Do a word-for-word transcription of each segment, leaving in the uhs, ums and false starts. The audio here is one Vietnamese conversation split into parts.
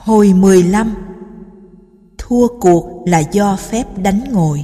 Hồi mười lăm. Thua cuộc là do phép đánh ngồi.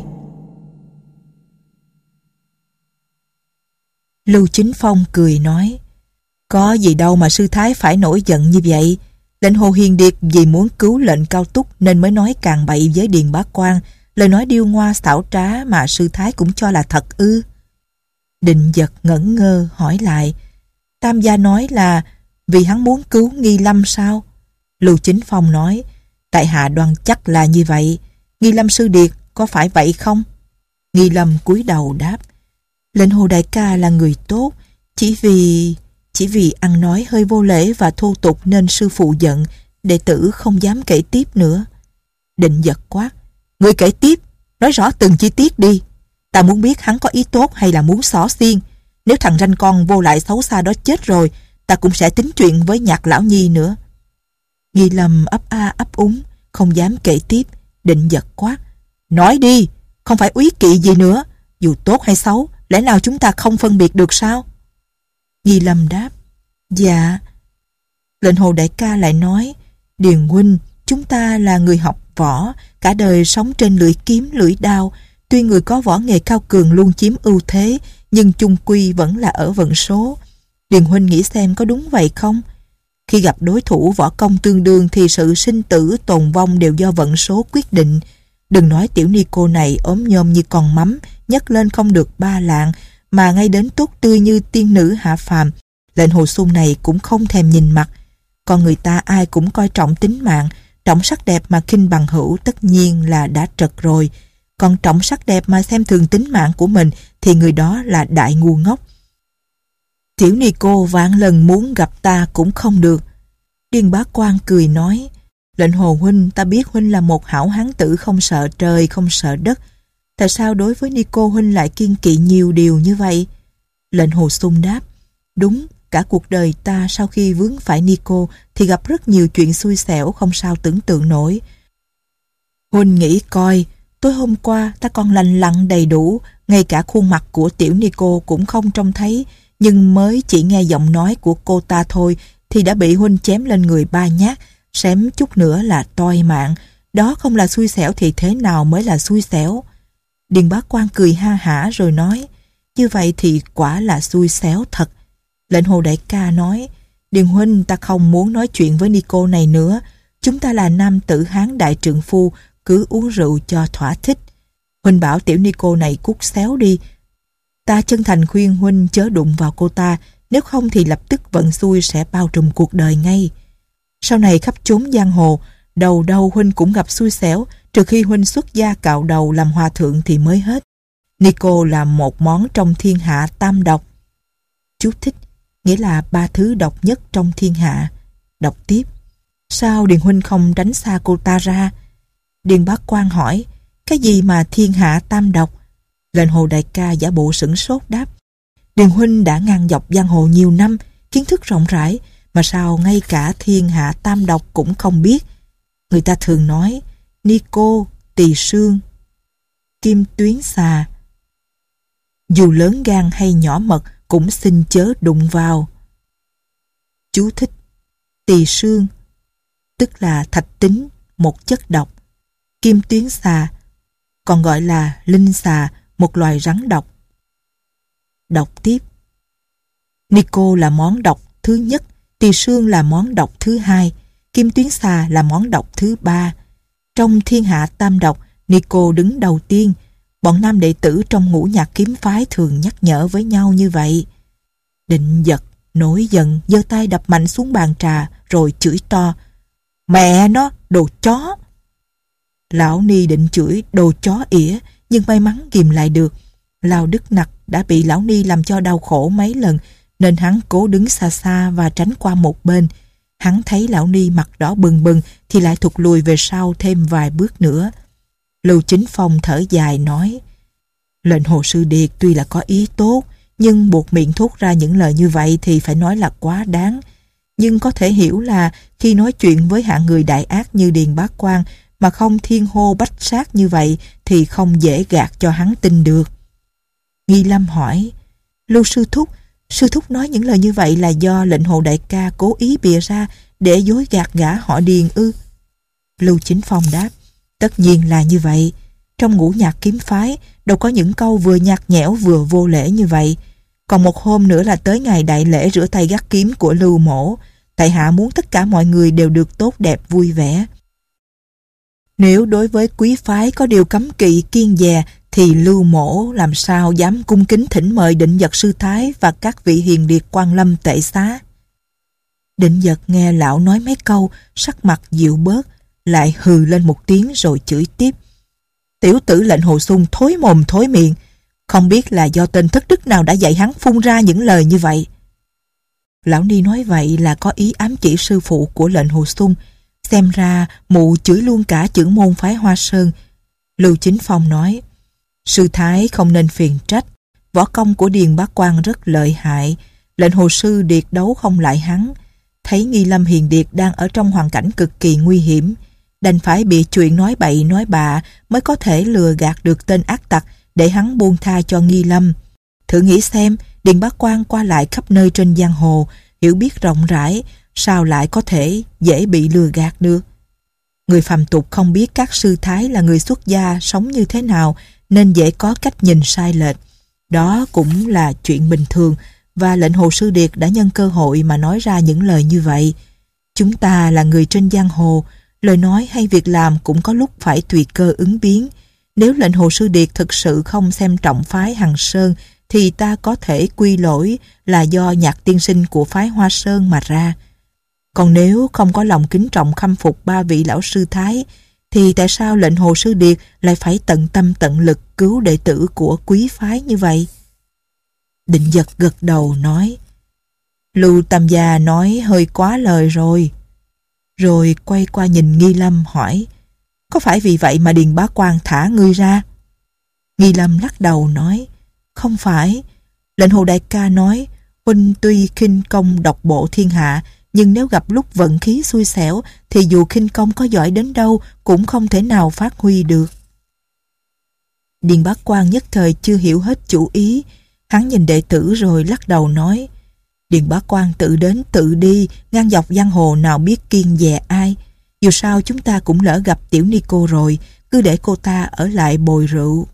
Lưu Chính Phong cười nói: Có gì đâu mà sư thái phải nổi giận như vậy. Lệnh Hồ Hiền Điệt vì muốn cứu lệnh Cao Túc nên mới nói càn bậy với Điền Bá Quang. Lời nói điêu ngoa xảo trá mà sư thái cũng cho là thật ư? Định Dật ngẩn ngơ hỏi lại: Tam gia nói là vì hắn muốn cứu Nghi Lâm sao? Lưu Chính Phong nói: Tại hạ đoan chắc là như vậy. Nghi Lâm sư điệt có phải vậy không? Nghi Lâm cúi đầu đáp: Lệnh Hồ đại ca là người tốt, chỉ vì chỉ vì ăn nói hơi vô lễ và thô tục nên sư phụ giận, đệ tử không dám kể tiếp nữa. Định Dật quát: Ngươi kể tiếp, nói rõ từng chi tiết đi. Ta muốn biết hắn có ý tốt hay là muốn xỏ xiên. Nếu thằng ranh con vô lại xấu xa đó chết rồi, ta cũng sẽ tính chuyện với Nhạc lão nhi nữa. Nghi Lâm ấp a ấp úng, không dám kể tiếp. Định Dật quát: Nói đi, không phải úy kỵ gì nữa. Dù tốt hay xấu, lẽ nào chúng ta không phân biệt được sao? Nghi Lâm đáp: Dạ. Lệnh Hồ đại ca lại nói: Điền huynh, chúng ta là người học võ, cả đời sống trên lưỡi kiếm lưỡi đao. Tuy người có võ nghề cao cường luôn chiếm ưu thế, nhưng chung quy vẫn là ở vận số. Điền huynh nghĩ xem có đúng vậy không? Khi gặp đối thủ võ công tương đương thì sự sinh tử tồn vong đều do vận số quyết định. Đừng nói tiểu ni cô này ốm nhom như con mắm, nhấc lên không được ba lạng, mà ngay đến tốt tươi như tiên nữ hạ phàm, lệnh Hồ Xung này cũng không thèm nhìn mặt. Còn người ta ai cũng coi trọng tính mạng, trọng sắc đẹp mà khinh bằng hữu tất nhiên là đã trật rồi. Còn trọng sắc đẹp mà xem thường tính mạng của mình thì người đó là đại ngu ngốc. Tiểu ni cô vạn lần muốn gặp ta cũng không được. Điền Bá Quang cười nói: Lệnh Hồ huynh, ta biết huynh là một hảo hán tử không sợ trời không sợ đất. Tại sao đối với ni cô huynh lại kiêng kỵ nhiều điều như vậy? Lệnh Hồ Xung đáp: Đúng, cả cuộc đời ta sau khi vướng phải ni cô thì gặp rất nhiều chuyện xui xẻo không sao tưởng tượng nổi. Huynh nghĩ coi, tối hôm qua ta còn lành lặn đầy đủ, ngay cả khuôn mặt của tiểu ni cô cũng không trông thấy, nhưng mới chỉ nghe giọng nói của cô ta thôi thì đã bị huynh chém lên người ba nhát, xém chút nữa là toi mạng. Đó không là xui xẻo thì thế nào mới là xui xẻo? Điền Bá Quang cười ha hả rồi nói: Như vậy thì quả là xui xẻo thật. Lệnh Hồ đại ca nói: Điền huynh, ta không muốn nói chuyện với ni cô này nữa. Chúng ta là nam tử hán đại trượng phu, cứ uống rượu cho thỏa thích. Huynh bảo tiểu ni cô này cút xéo đi. Ta chân thành khuyên huynh chớ đụng vào cô ta, nếu không thì lập tức vận xui sẽ bao trùm cuộc đời ngay. Sau này khắp chốn giang hồ, đầu đâu huynh cũng gặp xui xẻo, trừ khi huynh xuất gia cạo đầu làm hòa thượng thì mới hết. Ni cô là một món trong thiên hạ tam độc. Chú thích, nghĩa là ba thứ độc nhất trong thiên hạ. Đọc tiếp: Sao Điền huynh không tránh xa cô ta ra? Điền Bá Quang hỏi: Cái gì mà thiên hạ tam độc? Lệnh Hồ đại ca giả bộ sửng sốt đáp: Điền huynh đã ngang dọc giang hồ nhiều năm, kiến thức rộng rãi, mà sao ngay cả thiên hạ tam độc cũng không biết? Người ta thường nói ni cô, tỳ sương, kim tuyến xà. Dù lớn gan hay nhỏ mật cũng xin chớ đụng vào. Chú thích: Tỳ sương tức là thạch tín, một chất độc. Kim tuyến xà còn gọi là linh xà, một loài rắn độc. Đọc tiếp: Ni cô là món độc thứ nhất, tỳ sương là món độc thứ hai, kim tuyến xà là món độc thứ ba. Trong thiên hạ tam độc, ni cô đứng đầu tiên. Bọn nam đệ tử trong Ngũ Nhạc kiếm phái thường nhắc nhở với nhau như vậy. Định Dật nổi giận, giơ tay đập mạnh xuống bàn trà rồi chửi to: Mẹ nó, đồ chó! Lão ni định chửi đồ chó ỉa, nhưng may mắn ghìm lại được. Lao Đức Nặc đã bị lão ni làm cho đau khổ mấy lần, nên hắn cố đứng xa xa và tránh qua một bên. Hắn thấy lão ni mặt đỏ bừng bừng thì lại thụt lùi về sau thêm vài bước nữa. Lưu Chính Phong thở dài nói: Lệnh Hồ sư điệt tuy là có ý tốt, nhưng buộc miệng thốt ra những lời như vậy thì phải nói là quá đáng. Nhưng có thể hiểu là khi nói chuyện với hạng người đại ác như Điền Bá Quang mà không thiên hô bách sát như vậy thì không dễ gạt cho hắn tin được. Nghi Lâm hỏi: Lưu sư thúc, sư thúc nói những lời như vậy là do Lệnh Hồ đại ca cố ý bịa ra để dối gạt gã họ Điền ư? Lưu Chính Phong đáp, tất nhiên là như vậy. Trong ngũ nhạc kiếm phái, đâu có những câu vừa nhạt nhẽo vừa vô lễ như vậy. Còn một hôm nữa là tới ngày đại lễ rửa tay gác kiếm của Lưu Mỗ. Tại hạ muốn tất cả mọi người đều được tốt đẹp vui vẻ. Nếu đối với quý phái có điều cấm kỵ kiêng dè, thì Lưu Mỗ làm sao dám cung kính thỉnh mời Định Dật sư thái và các vị hiền điệt quan lâm tệ xá. Định Dật nghe lão nói mấy câu, sắc mặt dịu bớt, lại hừ lên một tiếng rồi chửi tiếp. Tiểu tử lệnh Hồ Xung thối mồm thối miệng, không biết là do tên thất đức nào đã dạy hắn phun ra những lời như vậy. Lão Ni nói vậy là có ý ám chỉ sư phụ của lệnh Hồ Xung, xem ra mụ chửi luôn cả chưởng môn phái Hoa Sơn. Lưu Chính Phong nói, sư thái không nên phiền trách, võ công của Điền Bá Quang rất lợi hại, lệnh Hồ sư điệt đấu không lại hắn. Thấy Nghi Lâm hiền điệt đang ở trong hoàn cảnh cực kỳ nguy hiểm, đành phải bị chuyện nói bậy nói bạ mới có thể lừa gạt được tên ác tặc để hắn buông tha cho Nghi Lâm. Thử nghĩ xem, Điền Bá Quang qua lại khắp nơi trên giang hồ, hiểu biết rộng rãi, sao lại có thể dễ bị lừa gạt được. Người phàm tục không biết các sư thái là người xuất gia sống như thế nào nên dễ có cách nhìn sai lệch. Đó cũng là chuyện bình thường, và lệnh Hồ sư điệt đã nhân cơ hội mà nói ra những lời như vậy. Chúng ta là người trên giang hồ, lời nói hay việc làm cũng có lúc phải tùy cơ ứng biến. Nếu lệnh Hồ sư điệt thực sự không xem trọng phái Hằng Sơn thì ta có thể quy lỗi là do Nhạc tiên sinh của phái Hoa Sơn mà ra. Còn nếu không có lòng kính trọng khâm phục ba vị lão sư thái, thì tại sao lệnh Hồ sư điệt lại phải tận tâm tận lực cứu đệ tử của quý phái như vậy? Định Dật gật đầu nói, Lưu Tam gia nói hơi quá lời rồi. Rồi quay qua nhìn Nghi Lâm hỏi, có phải vì vậy mà Điền Bá Quang thả ngươi ra? Nghi Lâm lắc đầu nói, không phải. Lệnh Hồ đại ca nói, huynh tuy khinh công độc bộ thiên hạ, nhưng nếu gặp lúc vận khí xui xẻo thì dù khinh công có giỏi đến đâu cũng không thể nào phát huy được. Điền Bá Quang nhất thời chưa hiểu hết chủ ý. Hắn nhìn đệ tử rồi lắc đầu nói, Điền Bá Quang tự đến tự đi, ngang dọc giang hồ nào biết kiêng dè ai. Dù sao chúng ta cũng lỡ gặp tiểu ni cô rồi, cứ để cô ta ở lại bồi rượu.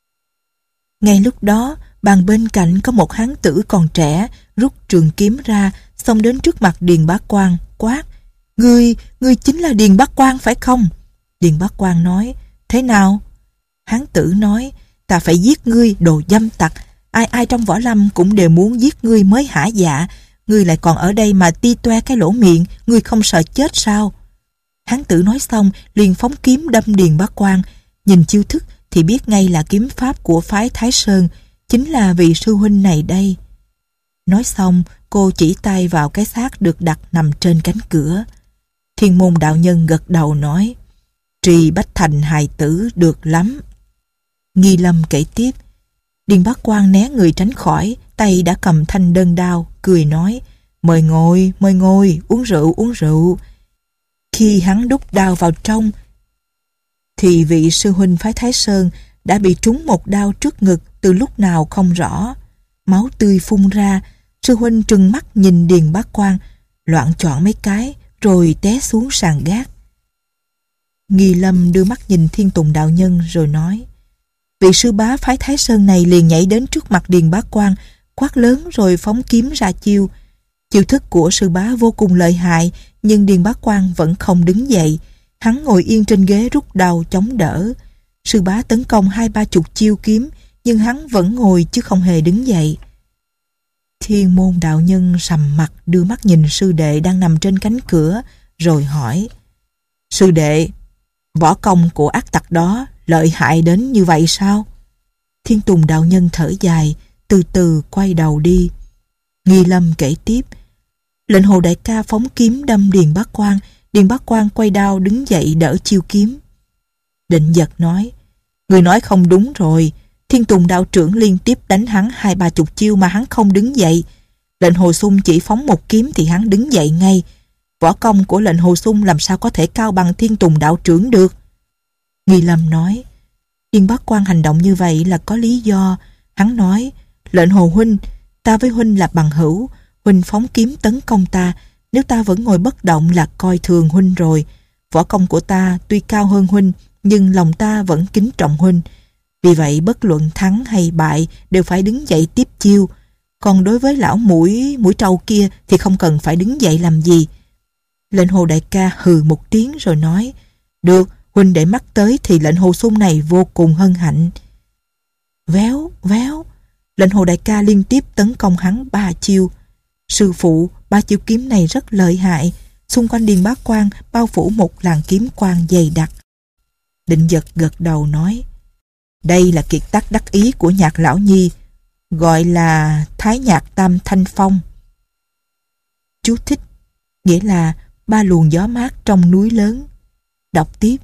Ngay lúc đó, bàn bên cạnh có một hán tử còn trẻ, rút trường kiếm ra, xông đến trước mặt Điền Bá Quang, quát, Ngươi, ngươi chính là Điền Bá Quang phải không? Điền Bá Quang nói, thế nào? Hán tử nói, ta phải giết ngươi, đồ dâm tặc. Ai ai trong võ lâm cũng đều muốn giết ngươi mới hả dạ. Ngươi lại còn ở đây mà ti toe cái lỗ miệng, ngươi không sợ chết sao? Hán tử nói xong liền phóng kiếm đâm Điền Bá Quang. Nhìn chiêu thức thì biết ngay là kiếm pháp của phái Thái Sơn, chính là vị sư huynh này đây. Nói xong, cô chỉ tay vào cái xác được đặt nằm trên cánh cửa. Thiên Môn đạo nhân gật đầu nói, Trì Bách Thành hài tử được lắm. Nghi Lâm kể tiếp, Điền Bá Quang né người tránh khỏi, tay đã cầm thanh đơn đao, cười nói, mời ngồi, mời ngồi, uống rượu, uống rượu. Khi hắn đút đao vào trong, thì vị sư huynh phái Thái Sơn đã bị trúng một đao trước ngực từ lúc nào không rõ. Máu tươi phun ra, sư huynh trừng mắt nhìn Điền Bá Quang, loạng choạng mấy cái, rồi té xuống sàn gác. Nghi Lâm đưa mắt nhìn Thiên Tùng đạo nhân rồi nói, vị sư bá phái Thái Sơn này liền nhảy đến trước mặt Điền Bá Quang, quát lớn rồi phóng kiếm ra chiêu. Chiêu thức của sư bá vô cùng lợi hại, nhưng Điền Bá Quang vẫn không đứng dậy. Hắn ngồi yên trên ghế rút đao chống đỡ. Sư bá tấn công hai ba chục chiêu kiếm, nhưng hắn vẫn ngồi chứ không hề đứng dậy. Thiên Môn đạo nhân sầm mặt đưa mắt nhìn sư đệ đang nằm trên cánh cửa, rồi hỏi, sư đệ, võ công của ác tặc đó lợi hại đến như vậy sao? Thiên Tùng đạo nhân thở dài, từ từ quay đầu đi. Nghi Lâm kể tiếp, lệnh Hồ đại ca phóng kiếm đâm Điền Bá Quang, Điền Bá Quang quay đao đứng dậy đỡ chiêu kiếm. Định Dật nói, người nói không đúng rồi. Thiên Tùng đạo trưởng liên tiếp đánh hắn hai ba chục chiêu mà hắn không đứng dậy. Lệnh Hồ Xung chỉ phóng một kiếm thì hắn đứng dậy ngay. Võ công của lệnh Hồ Xung làm sao có thể cao bằng Thiên Tùng đạo trưởng được? Nghi Lâm nói, Điền Bá Quang hành động như vậy là có lý do. Hắn nói, lệnh Hồ huynh, ta với huynh là bằng hữu, huynh phóng kiếm tấn công ta, nếu ta vẫn ngồi bất động là coi thường huynh rồi. võ công của ta tuy cao hơn huynh, nhưng lòng ta vẫn kính trọng huynh. Vì vậy bất luận thắng hay bại đều phải đứng dậy tiếp chiêu. Còn đối với lão mũi mũi trâu kia thì không cần phải đứng dậy làm gì. Lệnh Hồ đại ca hừ một tiếng rồi nói: Được, huynh để mắt tới thì lệnh Hồ Sung này vô cùng hân hạnh. Véo, véo, lệnh Hồ đại ca liên tiếp tấn công hắn ba chiêu. Sư phụ, ba chiêu kiếm này rất lợi hại. Xung quanh Điền Bá Quang bao phủ một làn kiếm quang dày đặc. Định Dật gật đầu nói: Đây là kiệt tác đắc ý của Nhạc lão nhi, gọi là Thái Nhạc Tam Thanh Phong. Chú thích: nghĩa là ba luồng gió mát trong núi lớn. Đọc tiếp: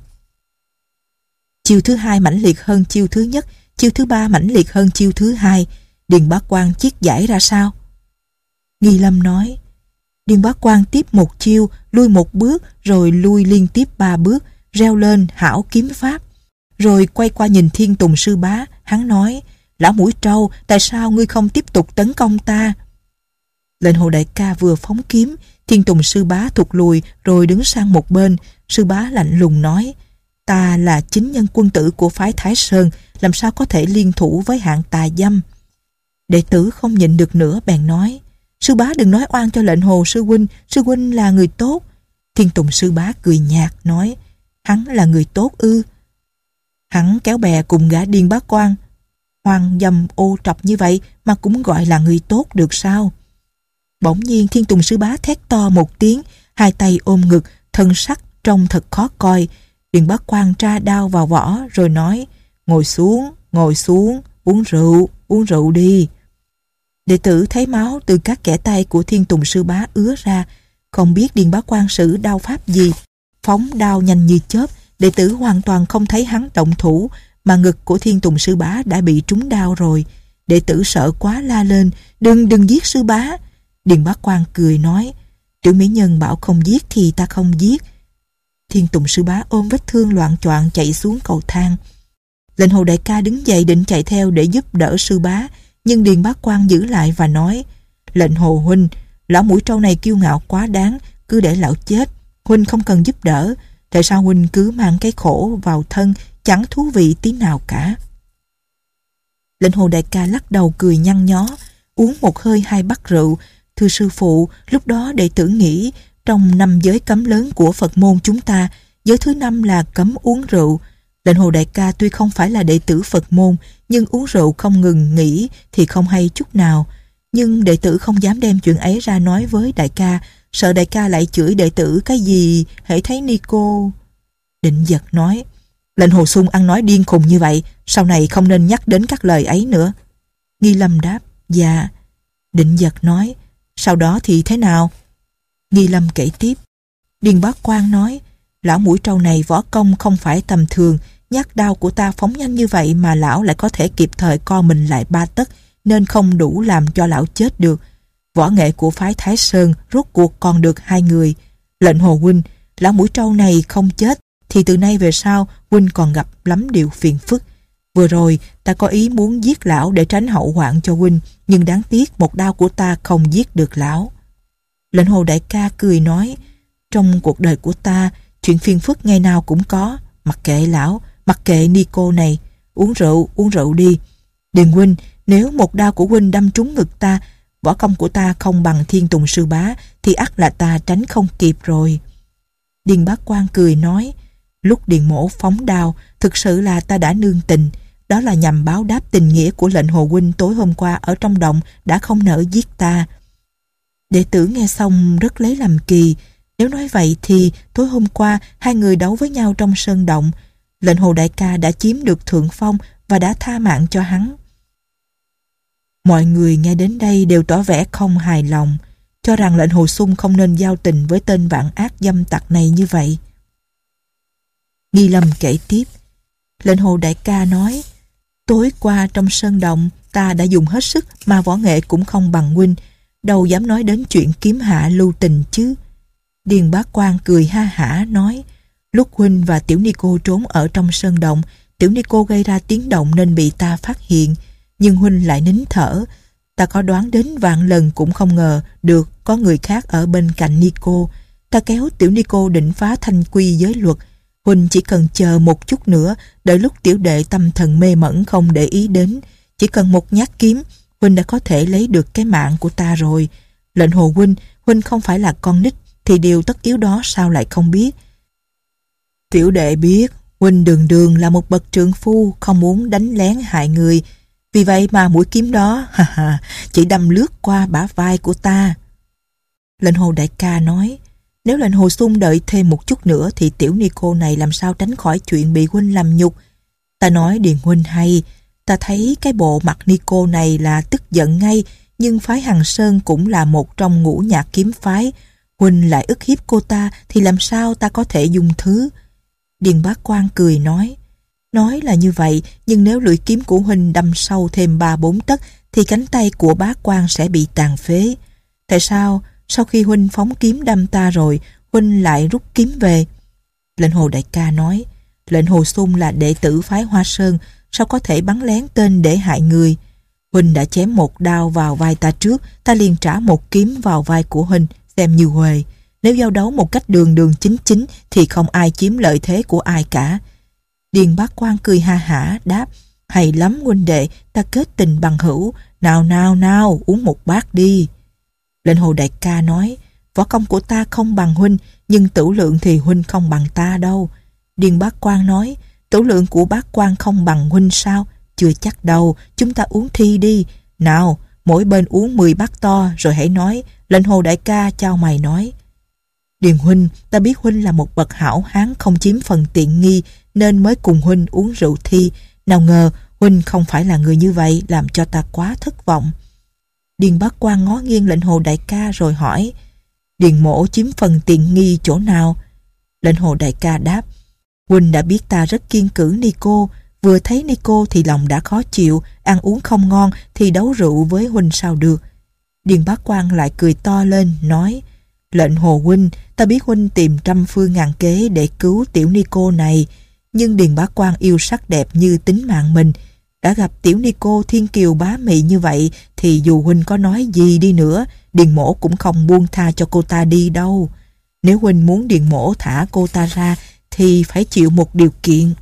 Chiêu thứ hai mãnh liệt hơn chiêu thứ nhất, chiêu thứ ba mãnh liệt hơn chiêu thứ hai. Điền Bá Quang chiết giải ra sao? Nghi Lâm nói: Điền Bá Quang tiếp một chiêu, lui một bước, rồi lui liên tiếp ba bước, reo lên hảo kiếm pháp. Rồi quay qua nhìn Thiên Tùng sư bá, hắn nói: Lão mũi trâu, tại sao ngươi không tiếp tục tấn công ta? Lệnh Hồ đại ca vừa phóng kiếm, Thiên Tùng sư bá thụt lùi rồi đứng sang một bên. Sư bá lạnh lùng nói: Ta là chính nhân quân tử của phái Thái Sơn, làm sao có thể liên thủ với hạng tà dâm? Đệ tử không nhịn được nữa bèn nói: Sư bá đừng nói oan cho lệnh Hồ sư huynh, sư huynh là người tốt. Thiên Tùng sư bá cười nhạt nói: Hắn là người tốt ư? Hắn kéo bè cùng gã Điền Bá Quang hoang dâm ô trọc như vậy mà cũng gọi là người tốt được sao? Bỗng nhiên Thiên Tùng sư bá thét to một tiếng, hai tay ôm ngực, thân sắc trông thật khó coi. Điền Bá Quang tra đao vào vỏ rồi nói: Ngồi xuống, ngồi xuống, uống rượu, uống rượu đi. Đệ tử thấy máu từ các kẽ tay của Thiên Tùng sư bá ứa ra, không biết Điền Bá Quang sử đao pháp gì, phóng đao nhanh như chớp. Đệ tử hoàn toàn không thấy hắn động thủ, mà ngực của Thiên Tùng sư bá đã bị trúng đao rồi. Đệ tử sợ quá la lên: Đừng, đừng giết sư bá. Điền Bá Quang cười nói: Tiểu mỹ nhân bảo không giết thì ta không giết. Thiên Tùng sư bá ôm vết thương loạng choạng chạy xuống cầu thang. Lệnh Hồ đại ca đứng dậy định chạy theo để giúp đỡ sư bá, nhưng Điền Bá Quang giữ lại và nói: Lệnh Hồ huynh, lão mũi trâu này kiêu ngạo quá đáng, cứ để lão chết, huynh không cần giúp đỡ. Tại sao huynh cứ mang cái khổ vào thân, chẳng thú vị tí nào cả? Lệnh Hồ đại ca lắc đầu cười nhăn nhó, uống một hơi hai bát rượu. Thưa sư phụ, lúc đó đệ tử nghĩ trong năm giới cấm lớn của Phật môn chúng ta, giới thứ năm là cấm uống rượu. Lệnh Hồ đại ca tuy không phải là đệ tử Phật môn, nhưng uống rượu không ngừng nghỉ thì không hay chút nào. Nhưng đệ tử không dám đem chuyện ấy ra nói với đại ca, sợ đại ca lại chửi đệ tử cái gì hễ thấy ni cô. Định Dật nói: Lệnh Hồ Sung ăn nói điên khùng như vậy, sau này không nên nhắc đến các lời ấy nữa. Nghi Lâm đáp: Dạ. Định Dật nói: Sau đó thì thế nào? Nghi Lâm kể tiếp: Điền Bá Quang nói: Lão mũi trâu này võ công không phải tầm thường, nhát đao của ta phóng nhanh như vậy mà lão lại có thể kịp thời co mình lại ba tấc, nên không đủ làm cho lão chết được. Võ nghệ của phái Thái Sơn rốt cuộc còn được hai người. Lệnh Hồ huynh, lão mũi trâu này không chết thì từ nay về sau huynh còn gặp lắm điều phiền phức. Vừa rồi ta có ý muốn giết lão để tránh hậu hoạn cho huynh, nhưng đáng tiếc một đao của ta không giết được lão. Lệnh Hồ đại ca cười nói: Trong cuộc đời của ta, chuyện phiền phức ngày nào cũng có. Mặc kệ lão, mặc kệ ni cô này, uống rượu, uống rượu đi. Điền huynh, nếu một đao của huynh đâm trúng ngực ta, võ công của ta không bằng Thiên Tùng sư bá, thì ắt là ta tránh không kịp rồi. Điền Bá Quang cười nói: Lúc Điền mổ phóng đao, thực sự là ta đã nương tình. Đó là nhằm báo đáp tình nghĩa của lệnh Hồ huynh tối hôm qua ở trong động đã không nỡ giết ta. Đệ tử nghe xong rất lấy làm kỳ. Nếu nói vậy thì tối hôm qua hai người đấu với nhau trong sơn động, lệnh Hồ đại ca đã chiếm được thượng phong và đã tha mạng cho hắn. Mọi người nghe đến đây đều tỏ vẻ không hài lòng, cho rằng lệnh Hồ Sung không nên giao tình với tên vạn ác dâm tặc này như vậy. Nghi Lâm kể tiếp: Lệnh Hồ đại ca nói: Tối qua trong sơn động ta đã dùng hết sức mà võ nghệ cũng không bằng huynh, đâu dám nói đến chuyện kiếm hạ lưu tình chứ. Điền Bá Quang cười ha hả nói: Lúc huynh và tiểu ni cô trốn ở trong sơn động, tiểu ni cô gây ra tiếng động nên bị ta phát hiện, nhưng huynh lại nín thở. Ta có đoán đến vạn lần cũng không ngờ được có người khác ở bên cạnh ni cô. ta kéo tiểu ni cô định phá thanh quy giới luật. Huynh chỉ cần chờ một chút nữa, đợi lúc tiểu đệ tâm thần mê mẩn không để ý đến. Chỉ cần một nhát kiếm, Huynh đã có thể lấy được cái mạng của ta rồi. Lệnh Hồ huynh, Huynh không phải là con nít, thì điều tất yếu đó sao lại không biết? Tiểu đệ biết, Huynh đường đường là một bậc trượng phu, không muốn đánh lén hại người. Vì vậy mà mũi kiếm đó, ha ha, chỉ đâm lướt qua bả vai của ta. Lệnh Hồ đại ca nói, nếu lệnh Hồ Xung đợi thêm một chút nữa thì tiểu ni cô này làm sao tránh khỏi chuyện bị huynh làm nhục. Ta nói Điền huynh hay, ta thấy cái bộ mặt ni cô này là tức giận ngay, nhưng phái Hằng Sơn cũng là một trong ngũ nhạc kiếm phái. Huynh lại ức hiếp cô ta thì làm sao ta có thể dung thứ. Điền Bá Quang cười nói, nói là như vậy, nhưng nếu lưỡi kiếm của huynh đâm sâu thêm ba bốn tấc thì cánh tay của Bá Quang sẽ bị tàn phế. Tại sao sau khi huynh phóng kiếm đâm ta rồi, huynh lại rút kiếm về? Lệnh Hồ đại ca nói, lệnh Hồ Xung là đệ tử phái Hoa Sơn, sao có thể bắn lén tên để hại người? Huynh đã chém một đao vào vai ta trước, ta liền trả một kiếm vào vai của huynh, xem như huề. Nếu giao đấu một cách đường đường chính chính thì không ai chiếm lợi thế của ai cả. Điền Bá Quang cười ha hả đáp, hay lắm huynh đệ, ta kết tình bằng hữu, nào nào nào uống một bát đi. Lệnh Hồ đại ca nói, võ công của ta không bằng huynh, nhưng tửu lượng thì huynh không bằng ta đâu. Điền Bá Quang nói, tửu lượng của Bá Quang không bằng huynh sao? Chưa chắc đâu, chúng ta uống thi đi. Nào, mỗi bên uống mười bát to rồi hãy nói. Lệnh Hồ đại ca chao mày nói, Điền huynh, ta biết huynh là một bậc hảo hán không chiếm phần tiện nghi nên mới cùng huynh uống rượu thi. Nào ngờ huynh không phải là người như vậy, làm cho ta quá thất vọng. Điền Bá Quang ngó nghiêng lệnh Hồ đại ca rồi hỏi, Điền mỗ chiếm phần tiện nghi chỗ nào? Lệnh Hồ đại ca đáp, huynh đã biết ta rất kiêng cữ ni cô, vừa thấy ni cô thì lòng đã khó chịu, ăn uống không ngon thì đấu rượu với huynh sao được. Điền Bá Quang lại cười to lên nói, lệnh Hồ huynh, ta biết huynh tìm trăm phương ngàn kế để cứu tiểu ni cô này, nhưng Điền Bá Quang yêu sắc đẹp như tính mạng mình, đã gặp tiểu ni cô thiên kiều bá mị như vậy thì dù huynh có nói gì đi nữa, Điền mỗ cũng không buông tha cho cô ta đi đâu. Nếu huynh muốn Điền mỗ thả cô ta ra thì phải chịu một điều kiện.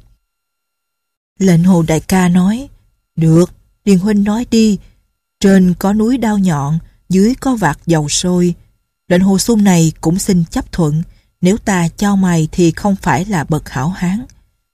Lệnh Hồ đại ca nói, được, Điền huynh nói đi. Trên có núi đao nhọn, dưới có vạc dầu sôi. Lệnh Hồ Xung này cũng xin chấp thuận, nếu ta chao mày thì không phải là bậc hảo hán.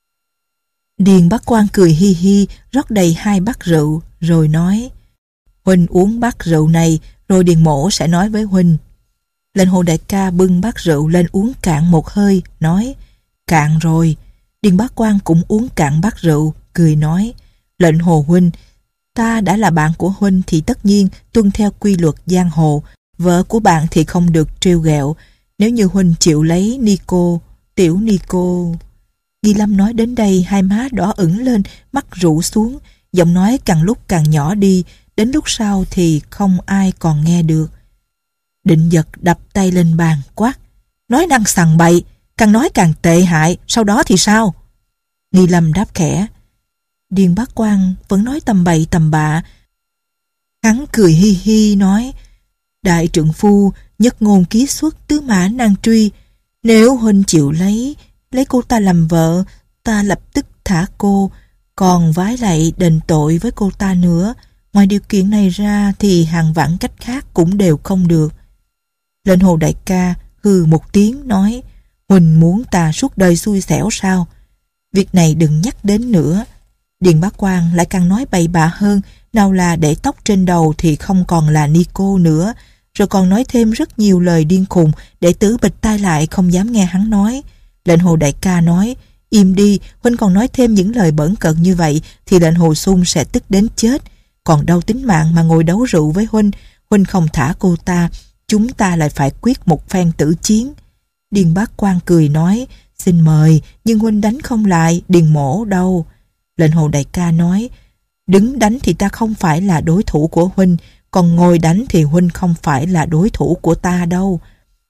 Điền Bá Quang cười hi hi, rót đầy hai bát rượu, rồi nói, huynh uống bát rượu này, rồi Điền mỗ sẽ nói với huynh. Lệnh Hồ đại ca bưng bát rượu lên uống cạn một hơi, nói, cạn rồi. Điền Bá Quang cũng uống cạn bát rượu, cười nói, lệnh Hồ huynh, ta đã là bạn của huynh thì tất nhiên tuân theo quy luật giang hồ, vợ của bạn thì không được trêu ghẹo. Nếu như huynh chịu lấy ni cô, tiểu ni cô. Nghi Lâm nói đến đây hai má đỏ ửng lên, mắt rũ xuống, giọng nói càng lúc càng nhỏ đi, đến lúc sau thì không ai còn nghe được. Định Giật đập tay lên bàn quát, nói năng sằng bậy, càng nói càng tệ hại, sau đó thì sao? Nghi Lâm đáp khẽ. Điền Bá Quang vẫn nói tầm bậy tầm bạ. Hắn cười hi hi nói, đại trượng phu nhất ngôn ký xuất, tứ mã nan truy. Nếu huynh chịu lấy lấy cô ta làm vợ, ta lập tức thả cô, còn vái lại đền tội với cô ta nữa. Ngoài điều kiện này ra thì hàng vạn cách khác cũng đều không được. Lệnh Hồ đại ca hừ một tiếng nói, huynh muốn ta suốt đời xui xẻo sao? Việc này đừng nhắc đến nữa. Điền Bá Quang lại càng nói bậy bạ hơn, nào là để tóc trên đầu thì không còn là ni cô nữa, rồi còn nói thêm rất nhiều lời điên khùng, để tử bịt tai lại không dám nghe hắn nói. Lệnh Hồ đại ca nói, im đi, huynh còn nói thêm những lời bẩn cợt như vậy thì lệnh Hồ Xung sẽ tức đến chết. Còn đâu tính mạng mà ngồi đấu rượu với huynh, huynh không thả cô ta, chúng ta lại phải quyết một phen tử chiến. Điền Bá Quang cười nói, xin mời, nhưng huynh đánh không lại Điền mỗ đâu. Lệnh Hồ đại ca nói, đứng đánh thì ta không phải là đối thủ của huynh, còn ngồi đánh thì huynh không phải là đối thủ của ta đâu.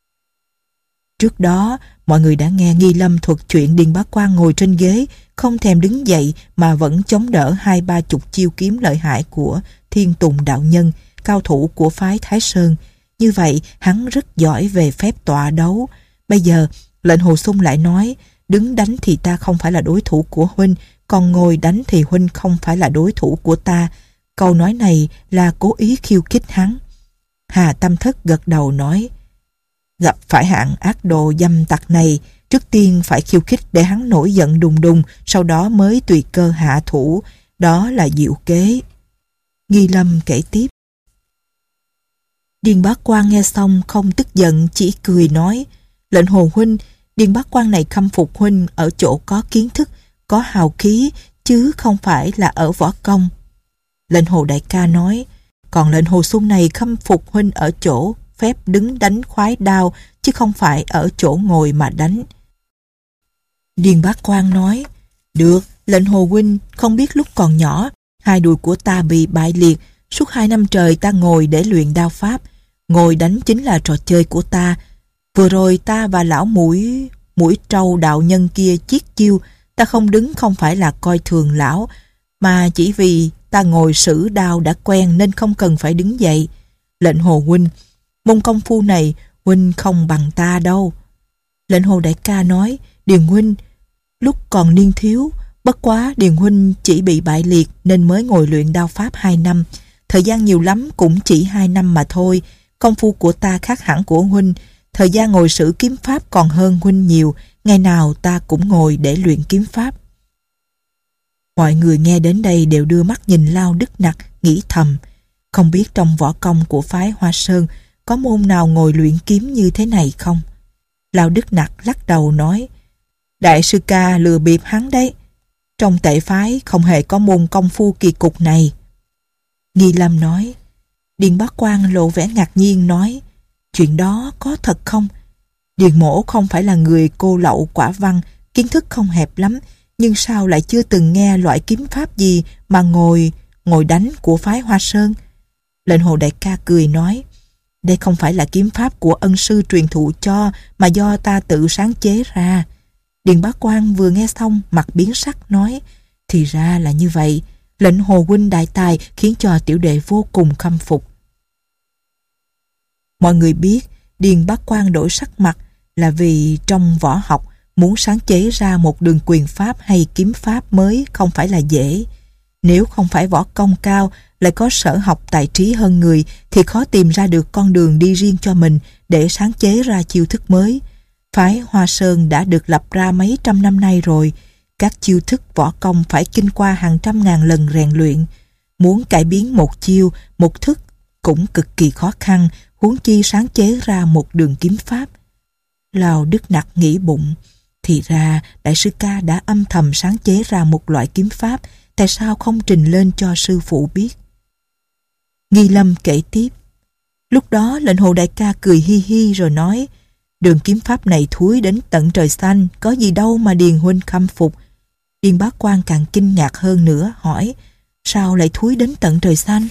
Trước đó, mọi người đã nghe Nghi Lâm thuật chuyện Điền Bá Quang ngồi trên ghế, không thèm đứng dậy mà vẫn chống đỡ hai ba chục chiêu kiếm lợi hại của Thiên Tùng đạo nhân, cao thủ của phái Thái Sơn. Như vậy, hắn rất giỏi về phép tọa đấu, Bây giờ, lệnh Hồ Xung lại nói, đứng đánh thì ta không phải là đối thủ của huynh, còn ngồi đánh thì huynh không phải là đối thủ của ta. Câu nói này là cố ý khiêu khích hắn. Hà Tâm Thất gật đầu nói, gặp phải hạng ác đồ dâm tặc này, trước tiên phải khiêu khích để hắn nổi giận đùng đùng, sau đó mới tùy cơ hạ thủ. Đó là diệu kế. Nghi Lâm kể tiếp. Điền Bá Quang nghe xong không tức giận, chỉ cười nói, lệnh Hồ huynh, Điền Bá Quang này khâm phục huynh ở chỗ có kiến thức, có hào khí, chứ không phải là ở võ công. Lệnh Hồ đại ca nói, còn lệnh Hồ Xung này khâm phục huynh ở chỗ phép đứng đánh khoái đao, chứ không phải ở chỗ ngồi mà đánh. Điền Bá Quang nói, được, lệnh Hồ huynh không biết lúc còn nhỏ, hai đùi của ta bị bại liệt, suốt hai năm trời ta ngồi để luyện đao pháp, ngồi đánh chính là trò chơi của ta. Vừa rồi ta và lão mũi mũi trâu đạo nhân kia chiết chiêu, ta không đứng không phải là coi thường lão, mà chỉ vì ta ngồi sử đao đã quen nên không cần phải đứng dậy. Lệnh Hồ huynh, môn công phu này huynh không bằng ta đâu. Lệnh Hồ đại ca nói, Điền huynh lúc còn niên thiếu, bất quá Điền huynh chỉ bị bại liệt nên mới ngồi luyện đao pháp hai năm, thời gian nhiều lắm cũng chỉ hai năm mà thôi. Công phu của ta khác hẳn của huynh, thời gian ngồi sử kiếm pháp còn hơn huynh nhiều, ngày nào ta cũng ngồi để luyện kiếm pháp. Mọi người nghe đến đây đều đưa mắt nhìn Lao Đức Nặc, nghĩ thầm, không biết trong võ công của phái Hoa Sơn có môn nào ngồi luyện kiếm như thế này không? Lao Đức Nặc lắc đầu nói, đại sư ca lừa bịp hắn đấy, trong tệ phái không hề có môn công phu kỳ cục này. Nghi Lâm nói, Điền Bá Quang lộ vẻ ngạc nhiên nói, chuyện đó có thật không? Điền mỗ không phải là người cô lậu quả văn, kiến thức không hẹp lắm, nhưng sao lại chưa từng nghe loại kiếm pháp gì mà ngồi ngồi đánh của phái Hoa Sơn? Lệnh Hồ đại ca cười nói, đây không phải là kiếm pháp của ân sư truyền thụ cho, mà do ta tự sáng chế ra. Điền Bá Quang vừa nghe xong mặt biến sắc nói, thì ra là như vậy, lệnh Hồ huynh đại tài khiến cho tiểu đệ vô cùng khâm phục. Mọi người biết Điền Bá Quang đổi sắc mặt là vì trong võ học muốn sáng chế ra một đường quyền pháp hay kiếm pháp mới không phải là dễ. Nếu không phải võ công cao, lại có sở học tài trí hơn người, thì khó tìm ra được con đường đi riêng cho mình để sáng chế ra chiêu thức mới. Phái Hoa Sơn đã được lập ra mấy trăm năm nay rồi, các chiêu thức võ công phải kinh qua hàng trăm ngàn lần rèn luyện. Muốn cải biến một chiêu, một thức cũng cực kỳ khó khăn, huống chi sáng chế ra một đường kiếm pháp. Lao Đức Nặc nghĩ bụng, thì ra đại sư ca đã âm thầm sáng chế ra một loại kiếm pháp, tại sao không trình lên cho sư phụ biết? Nghi Lâm kể tiếp, lúc đó lệnh Hồ đại ca cười hi hi rồi nói, đường kiếm pháp này thúi đến tận trời xanh, có gì đâu mà Điền huynh khâm phục. Điền Bá Quang càng kinh ngạc hơn nữa, hỏi, sao lại thúi đến tận trời xanh?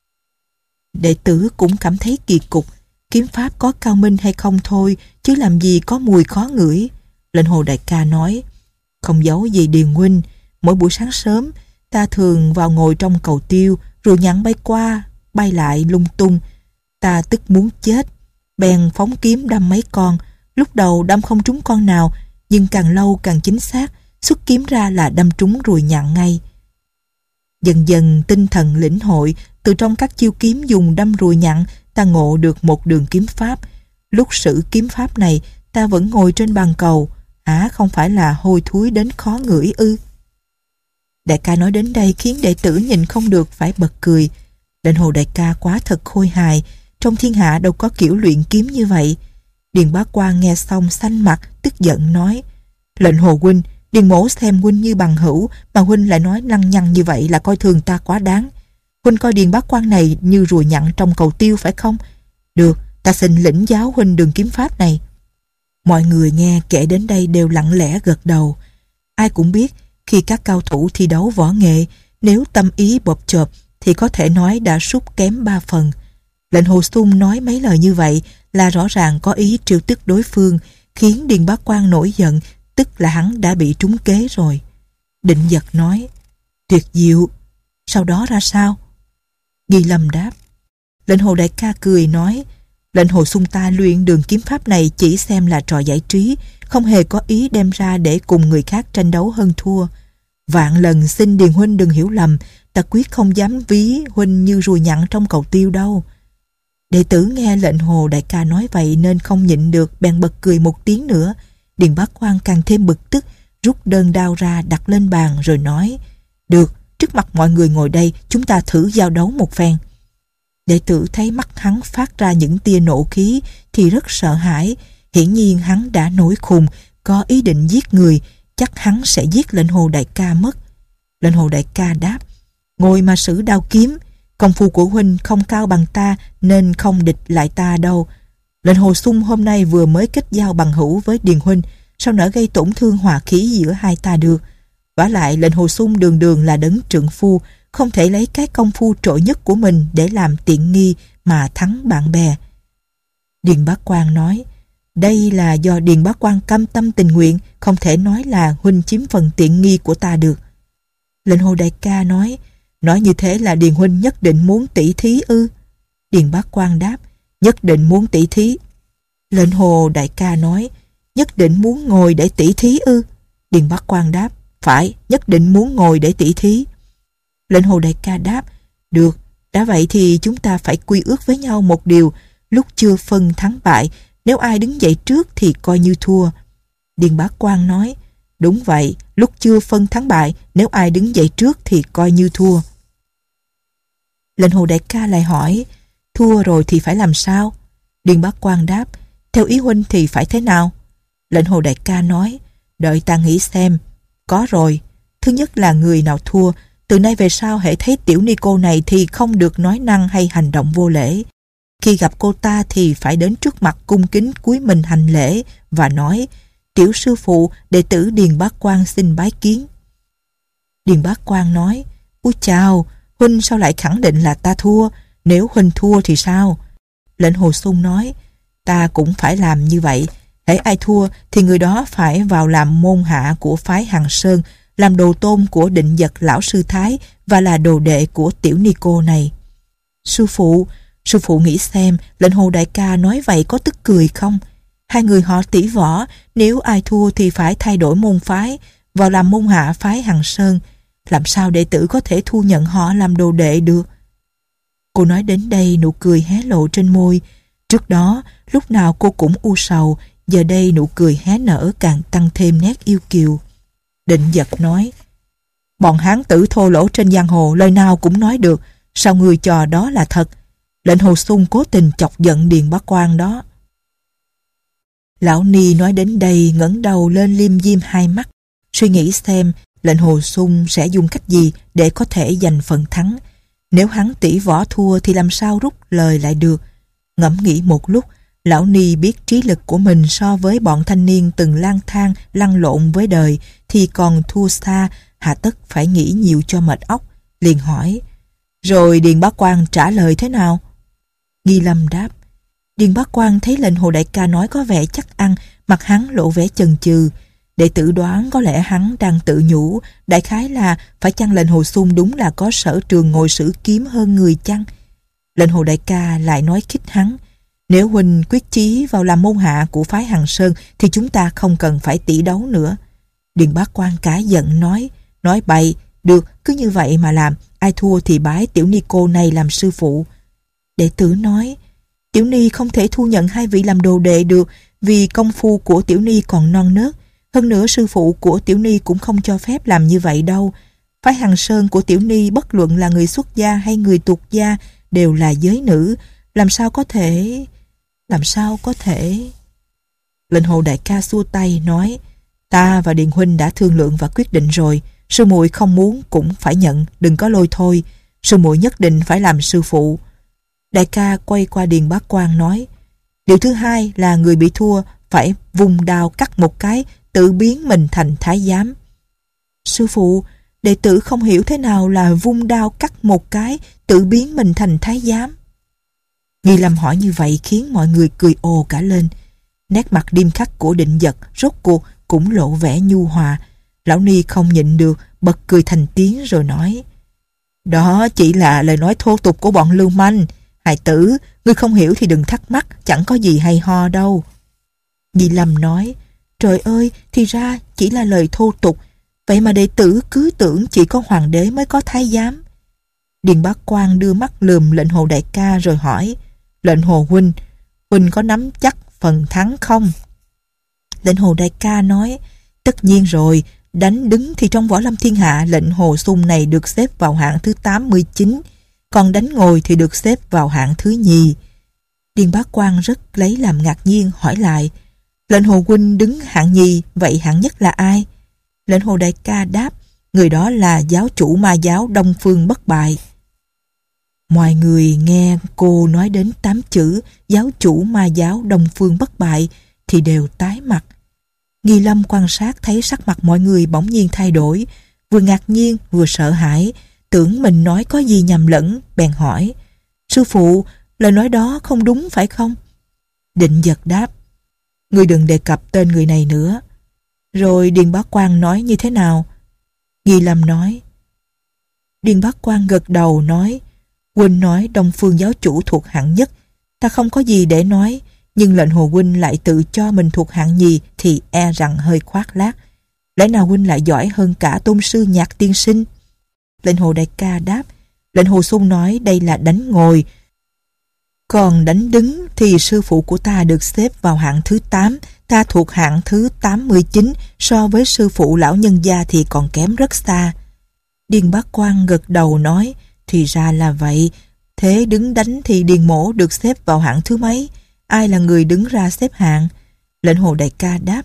Đệ tử cũng cảm thấy kỳ cục, kiếm pháp có cao minh hay không thôi, chứ làm gì có mùi khó ngửi. Lệnh Hồ đại ca nói, không giấu gì Điền huynh, mỗi buổi sáng sớm ta thường vào ngồi trong cầu tiêu, rồi nhặng bay qua bay lại lung tung. Ta tức muốn chết, bèn phóng kiếm đâm mấy con. Lúc đầu đâm không trúng con nào, nhưng càng lâu càng chính xác, xuất kiếm ra là đâm trúng rồi nhặng ngay. Dần dần tinh thần lĩnh hội, từ trong các chiêu kiếm dùng đâm ruồi nhặn, ta ngộ được một đường kiếm pháp. Lúc sử kiếm pháp này, ta vẫn ngồi trên bàn cầu, hả không phải là hôi thối đến khó ngửi ư? Đại ca nói đến đây khiến đệ tử nhìn không được phải bật cười. Lệnh Hồ đại ca quá thật khôi hài, trong thiên hạ đâu có kiểu luyện kiếm như vậy. Điền Bá Quang nghe xong xanh mặt, tức giận nói, lệnh Hồ huynh, Điền mỗ xem huynh như bằng hữu, mà huynh lại nói lăng nhăng như vậy là coi thường ta quá đáng. Huynh coi Điền Bá Quang này như ruồi nhặn trong cầu tiêu phải không? Được, ta xin lĩnh giáo huynh đường kiếm pháp này. Mọi người nghe kể đến đây đều lặng lẽ gật đầu. Ai cũng biết khi các cao thủ thi đấu võ nghệ, nếu tâm ý bộp chộp thì có thể nói đã sút kém ba phần. Lệnh Hồ Xung nói mấy lời như vậy là rõ ràng có ý trêu tức đối phương, khiến Điền Bá Quang nổi giận, tức là hắn đã bị trúng kế rồi. Định Giật nói, tuyệt diệu, sau đó ra sao? Nghi Lâm đáp, lệnh Hồ đại ca cười nói, Lệnh Hồ Xung ta luyện đường kiếm pháp này chỉ xem là trò giải trí, không hề có ý đem ra để cùng người khác tranh đấu hơn thua. Vạn lần xin Điền huynh đừng hiểu lầm, ta quyết không dám ví huynh như ruồi nhặn trong cầu tiêu đâu. Đệ tử nghe lệnh Hồ đại ca nói vậy nên không nhịn được, bèn bật cười một tiếng nữa. Điền Bá Quang càng thêm bực tức, rút đơn đao ra đặt lên bàn rồi nói: được, trước mặt mọi người ngồi đây, chúng ta thử giao đấu một phen. Đệ tử thấy mắt hắn phát ra những tia nộ khí thì rất sợ hãi. Hiển nhiên hắn đã nổi khùng, có ý định giết người, chắc hắn sẽ giết lệnh Hồ đại ca mất. Lệnh Hồ đại ca đáp: ngồi mà sử đao kiếm, công phu của huynh không cao bằng ta nên không địch lại ta đâu. Lệnh Hồ Xung hôm nay vừa mới kết giao bằng hữu với Điền huynh, sao nỡ gây tổn thương hòa khí giữa hai ta được. Vả lại lệnh Hồ Xung đường đường là đấng trượng phu, không thể lấy cái công phu trội nhất của mình để làm tiện nghi mà thắng bạn bè. Điền Bá Quang nói: đây là do Điền Bá Quang cam tâm tình nguyện, không thể nói là huynh chiếm phần tiện nghi của ta được. Lệnh Hồ đại ca nói: nói như thế là Điền huynh nhất định muốn tỷ thí ư? Điền Bá Quang đáp: nhất định muốn tỷ thí. Lệnh Hồ đại ca nói: nhất định muốn ngồi để tỷ thí ư? Điền Bá Quang đáp: phải, nhất định muốn ngồi để tỷ thí. Lệnh Hồ đại ca đáp: được, đã vậy thì chúng ta phải quy ước với nhau một điều, lúc chưa phân thắng bại, nếu ai đứng dậy trước thì coi như thua. Điền Bá Quang nói: đúng vậy, lúc chưa phân thắng bại, nếu ai đứng dậy trước thì coi như thua. Lệnh Hồ đại ca lại hỏi: thua rồi thì phải làm sao? Điền Bá Quang đáp: theo ý huynh thì phải thế nào? Lệnh Hồ đại ca nói: đợi ta nghĩ xem. Có rồi, thứ nhất là người nào thua, từ nay về sau hễ thấy tiểu ni cô này thì không được nói năng hay hành động vô lễ. Khi gặp cô ta thì phải đến trước mặt cung kính cúi mình hành lễ và nói: tiểu sư phụ, đệ tử Điền Bá Quang xin bái kiến. Điền Bá Quang nói: ôi chào, huynh sao lại khẳng định là ta thua? Nếu huynh thua thì sao? Lệnh Hồ Xung nói: ta cũng phải làm như vậy. Hễ ai thua thì người đó phải vào làm môn hạ của phái Hằng Sơn, làm đồ tôn của Định Vật lão sư Thái và là đồ đệ của tiểu ni cô này. Sư phụ, sư phụ nghĩ xem, lệnh Hồ đại ca nói vậy có tức cười không? Hai người họ tỷ võ, nếu ai thua thì phải thay đổi môn phái, vào làm môn hạ phái Hằng Sơn. Làm sao đệ tử có thể thu nhận họ làm đồ đệ được? Cô nói đến đây, nụ cười hé lộ trên môi. Trước đó, lúc nào cô cũng u sầu, giờ đây nụ cười hé nở càng tăng thêm nét yêu kiều. Định Vật nói: bọn hán tử thô lỗ trên giang hồ lời nào cũng nói được, sao người trò đó là thật? Lệnh Hồ Xung cố tình chọc giận Điền Bá Quang đó. Lão Ni nói đến đây ngẩng đầu lên liêm diêm hai mắt, suy nghĩ xem lệnh Hồ Xung sẽ dùng cách gì để có thể giành phần thắng. Nếu hắn tỷ võ thua thì làm sao rút lời lại được. Ngẫm nghĩ một lúc, Lão Ni biết trí lực của mình so với bọn thanh niên từng lang thang lăn lộn với đời thì còn thua xa, hà tất phải nghĩ nhiều cho mệt óc, liền hỏi: rồi Điền Bá Quang trả lời thế nào? Nghi Lâm đáp: Điền Bá Quang thấy lệnh Hồ đại ca nói có vẻ chắc ăn, mặt hắn lộ vẻ chần chừ. Đệ tử đoán có lẽ hắn đang tự nhủ, đại khái là phải chăng lệnh Hồ Xung đúng là có sở trường ngồi sử kiếm hơn người chăng? Lệnh Hồ đại ca lại nói khích hắn: nếu huynh quyết chí vào làm môn hạ của phái Hằng Sơn thì chúng ta không cần phải tỷ đấu nữa. Điền Bá Quang cả giận nói: nói bậy, được, cứ như vậy mà làm, ai thua thì bái tiểu ni cô này làm sư phụ. Đệ tử nói: tiểu ni không thể thu nhận hai vị làm đồ đệ được, vì công phu của tiểu ni còn non nớt. Hơn nữa sư phụ của tiểu ni cũng không cho phép làm như vậy đâu. Phái Hằng Sơn của tiểu ni bất luận là người xuất gia hay người tục gia đều là giới nữ, làm sao có thể... làm sao có thể... Lệnh Hồ đại ca xua tay nói: ta và Điền huynh đã thương lượng và quyết định rồi, sư muội không muốn cũng phải nhận, đừng có lôi thôi, sư muội nhất định phải làm sư phụ. Đại ca quay qua Điền Bá Quang nói: điều thứ hai là người bị thua phải vùng đao cắt một cái, tự biến mình thành thái giám. Sư phụ, đệ tử không hiểu thế nào là vung đao cắt một cái, tự biến mình thành thái giám. Nghi Lâm hỏi như vậy khiến mọi người cười ồ cả lên. Nét mặt điềm khắc của Định Vật rốt cuộc cũng lộ vẻ nhu hòa. Lão Ni không nhịn được, bật cười thành tiếng rồi nói: đó chỉ là lời nói thô tục của bọn lưu manh. Hài tử, ngươi không hiểu thì đừng thắc mắc, chẳng có gì hay ho đâu. Di Lâm nói, trời ơi, thì ra chỉ là lời thô tục, vậy mà đệ tử cứ tưởng chỉ có hoàng đế mới có thái giám. Điền Bá Quang đưa mắt lườm lệnh Hồ đại ca rồi hỏi, lệnh Hồ huynh, huynh có nắm chắc phần thắng không? Lệnh Hồ đại ca nói, tất nhiên rồi, đánh đứng thì trong võ lâm thiên hạ lệnh Hồ Xung này được xếp vào hạng thứ tám mươi chín, còn đánh ngồi thì được xếp vào hạng thứ nhì. Điền Bá Quang rất lấy làm ngạc nhiên hỏi lại, lệnh Hồ huynh đứng hạng nhì, vậy hạng nhất là ai? Lệnh Hồ đại ca đáp, người đó là giáo chủ ma giáo Đông Phương Bất Bại. Mọi người nghe cô nói đến tám chữ giáo chủ ma giáo Đông Phương Bất Bại thì đều tái mặt. Nghi Lâm quan sát thấy sắc mặt mọi người bỗng nhiên thay đổi, vừa ngạc nhiên vừa sợ hãi, tưởng mình nói có gì nhầm lẫn, bèn hỏi, sư phụ, lời nói đó không đúng phải không? Định Giật đáp, ngươi đừng đề cập tên người này nữa. Rồi Điền Bá Quang nói như thế nào? Nghi Lâm nói. Điền Bá Quang gật đầu nói, huynh nói Đông Phương giáo chủ thuộc hạng nhất, ta không có gì để nói, nhưng lệnh Hồ huynh lại tự cho mình thuộc hạng nhì thì e rằng hơi khoác lác. Lẽ nào huynh lại giỏi hơn cả tôn sư Nhạc tiên sinh? Lệnh Hồ đại ca đáp, lệnh Hồ Xung nói đây là đánh ngồi, còn đánh đứng thì sư phụ của ta được xếp vào hạng thứ tám, ta thuộc hạng thứ tám mươi chín, so với sư phụ lão nhân gia thì còn kém rất xa. Điền Bá Quang gật đầu nói, thì ra là vậy, thế đứng đánh thì Điền mỗ được xếp vào hạng thứ mấy? Ai là người đứng ra xếp hạng? Lệnh Hồ đại ca đáp,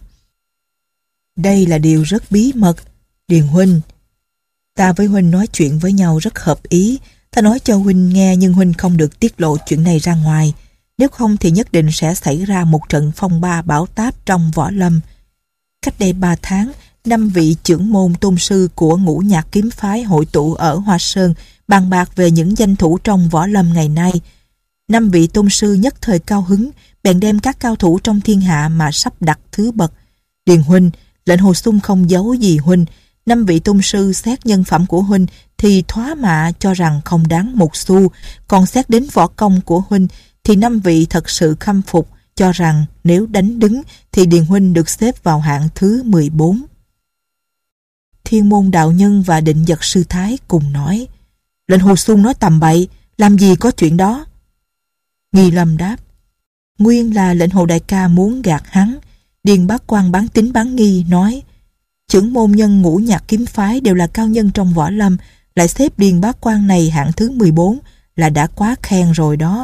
đây là điều rất bí mật. Điền huynh, ta với huynh nói chuyện với nhau rất hợp ý, ta nói cho huynh nghe nhưng huynh không được tiết lộ chuyện này ra ngoài, nếu không thì nhất định sẽ xảy ra một trận phong ba bão táp trong võ lâm. Cách đây ba tháng, năm vị trưởng môn tôn sư của Ngũ Nhạc kiếm phái hội tụ ở Hoa Sơn bàn bạc về những danh thủ trong võ lâm ngày nay. Năm vị tôn sư nhất thời cao hứng, bèn đem các cao thủ trong thiên hạ mà sắp đặt thứ bậc. Điền huynh, lệnh Hồ Xung không giấu gì huynh, năm vị tôn sư xét nhân phẩm của huynh thì thoá mạ cho rằng không đáng một xu, còn xét đến võ công của huynh thì năm vị thật sự khâm phục, cho rằng nếu đánh đứng thì Điền huynh được xếp vào hạng thứ mười bốn. Thiên Môn đạo nhân và Định Giật sư thái cùng nói, lệnh Hồ Xung nói tầm bậy, làm gì có chuyện đó. Nghi Lâm đáp, nguyên là lệnh Hồ đại ca muốn gạt hắn. Điền Bá Quang bán tín bán nghi nói, trưởng môn nhân Ngũ Nhạc kiếm phái đều là cao nhân trong võ lâm, lại xếp Điền Bá Quang này hạng thứ mười bốn là đã quá khen rồi đó.